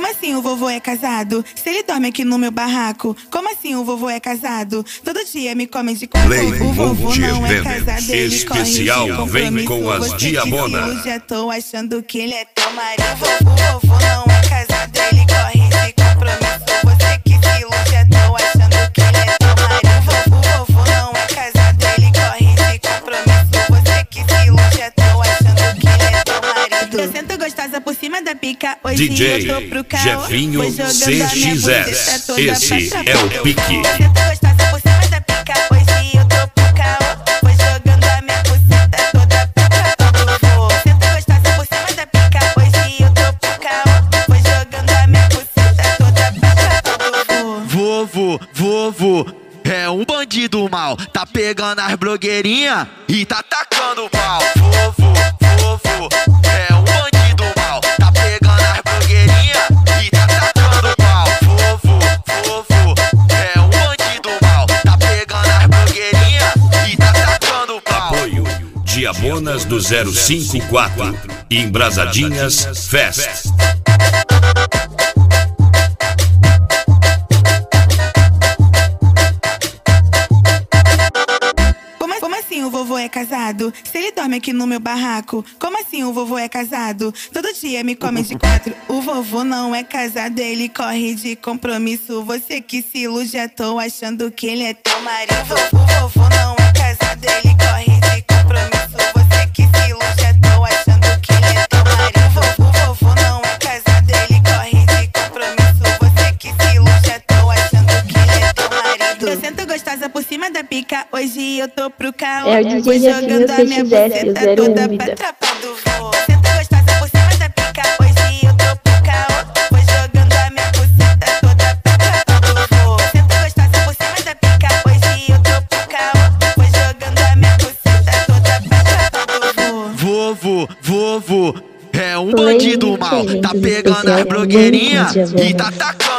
Como assim o vovô é casado? Se ele dorme aqui no meu barraco. Como assim o vovô é casado? Todo dia me come de coco. O vovô não é casado, ele especial corre de vem com as Você Diabonas. que já tô achando que ele é teu marido. O vovô não é casado, ele corre de compromisso. Você que se ilude, já tô achando que ele é teu marido. O vovô não é casado, ele corre de compromisso. Você que se ilude, já tô achando que ele é teu marido. Eu sento gostosa por cima da pica. Hoje DJ eu tô pro caô. Jefinho Vou jogando a minha buceta CXS. toda Esse pra é o trás. pique. Eu sento gostosa por cima da pica. Hoje eu tô pro caô. Vou jogando a minha buceta toda pra trás. Sento gostosa por cima da pica. Hoje eu tô pro caô. Vou jogando a minha buceta toda pra trás. Vovô é um bandido mal, tá pegando as blogueirinhas e tá tacando pau. Vovô é um bandido mal, tá pegando as blogueirinhas e tá tacando pau. Vovô é um bandido mal, tá pegando as blogueirinhas e tá tacando pau. Apoio Diabonas do 054 e Embrasadinhas Fest. Como assim o vovô é casado? Se ele dorme aqui no meu barraco. Como assim o vovô é casado? Todo dia me come de quatro. O vovô não é casado, ele corre de compromisso. Você que se ilude, já tô achando que ele é teu marido. O vovô não é casado, ele corre de compromisso. Você que se ilude, já tô achando que ele é teu marido. O vovô não é casado, ele corre de compromisso. Você que se ilude, já tô achando que ele é teu marido. Eu sento gostosa por cima da pica. Hoje eu tô pro caô. É o DJ Vou Jefinho jogando a minha CXS, buceta zero toda vida. pra trapa do vô. Sento gostosa por cima da pica. Hoje eu tô pro caô. Vou jogando a minha buceta toda pra trapa do vô. Sento gostosa por cima da pica. Hoje eu tô pro caô. Vou jogando a minha buceta toda pra trapa do vô. Vovô é um bandido mal, tá pegando as blogueirinhas e tá tacando